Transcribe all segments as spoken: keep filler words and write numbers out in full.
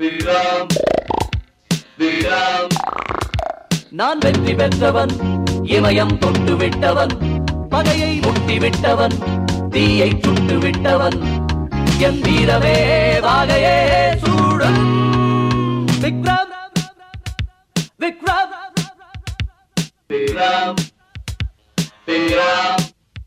விக்ரம் விக்ரம் நான் வெற்றி பெற்றவன், இமயம் தொட்டு விட்டவன், பகையை முட்டி விட்டவன், தீயை சுட்டு விட்டவன், என் வீரமே வாகையே சூடும். விக்ரம் விக்ரம் விக்ரம் விக்ரம்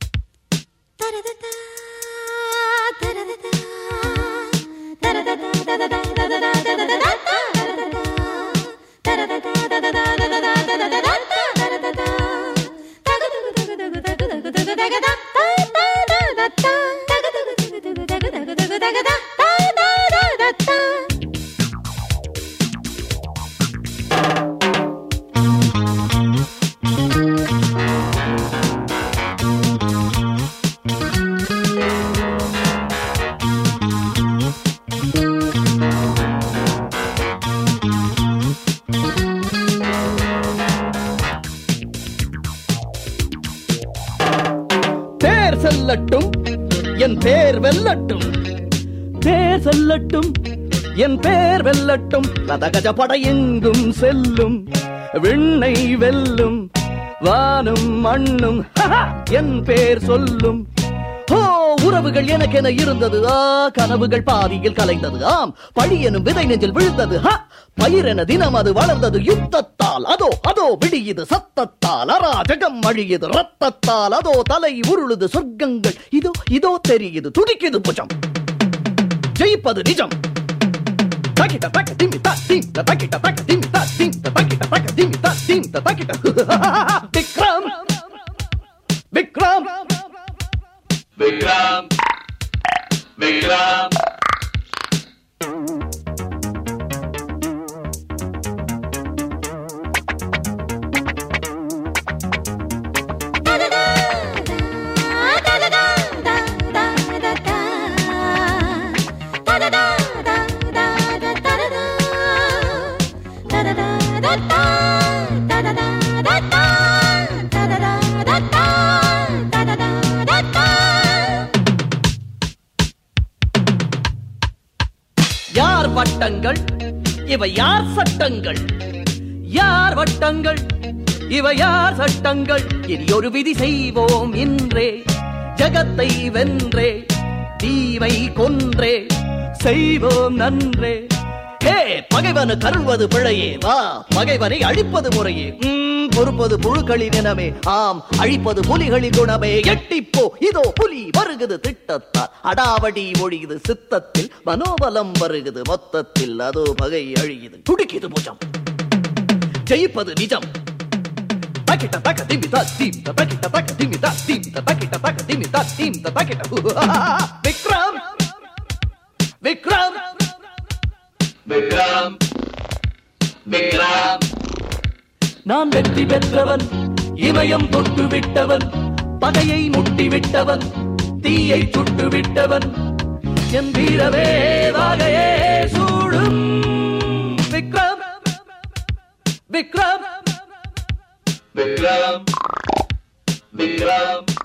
செல்லட்டும் என் பேர் வெல்லட்டும், தேர் செல்லட்டும் என் பேர் வெல்லட்டும், ரதகஜ படை எங்கும் செல்லும், விண்ணை வெல்லும், வானும் மண்ணும் என் பேர் சொல்லும். ஓ, உறவுகள் எனக்கென இருந்தது, ஆ கனவுகள் பாதியில் கலைந்தது, ஆம் பழி எனும் விதை நெஞ்சில் விழுந்தது, பயிரென தினம் அது வளர்ந்தது யுத்தத்தால், அதோ அதோ விடியுது சத்தத்தால், அராஜகம் அழியுது ரத்தத்தால், அதோ தலை உருளுது சொர்க்கங்கள் இதோ இதோ தெரியுது துடிக்குது புஜம், ஜெயிப்பது நிஜம். தக்கிட்ட தக்க திம்மி தா தீம் தக்கிட்ட தக்க திம்மி தா தீம் தக்கிட்ட தக்க திம்மி தா தீம் தக்கிட்ட. விக்ரம் விக்ரம் விக்ரம் விக்ரம் யார் வட்டங்கள் இவை யார் சட்டங்கள், யார் வட்டங்கள் இவை யார் சட்டங்கள், இனி ஒரு விதி செய்வோம் இன்றே, ஜகத்தை வென்றே, தீவை கொன்றே, செய்வோம் நன்றே. ஹே, பகைவனு கருள்வது பிழையே, வா பகைவனை அழிப்பது முறையே, பொறுப்பது புழுக்களின் இனமே, ஆம் அழிப்பது புலிகளின் குணமே. எட்டிப்போ இதோ புலி வருகுது திட்டத்தால், அடாவடி ஒழியுது சித்தத்தில், மனோபலம் வருகுது மொத்தத்தில், அதோ பகை அழியுது துடிக்குது புஜம், ஜெயிப்பது நிஜம். தக்கிட்ட தக்க திம்மி தா தீம் தக்கிட்ட தக்க திம்மி தா தீம் தக்கிட்ட தக்க திம்மி தா தீம் தக்கிட்ட. விக்ரம் விக்ரம் விக்ரம் விக்ரம் நான் வெற்றி பெற்றவன், இமயம் தொட்டு விட்டவன், பகையை முட்டி விட்டவன், தீயை சுட்டு விட்டவன், என் வீரவே வாகையே சூடும். விக்ரம் விக்ரம் விக்ரம் விக்ரம்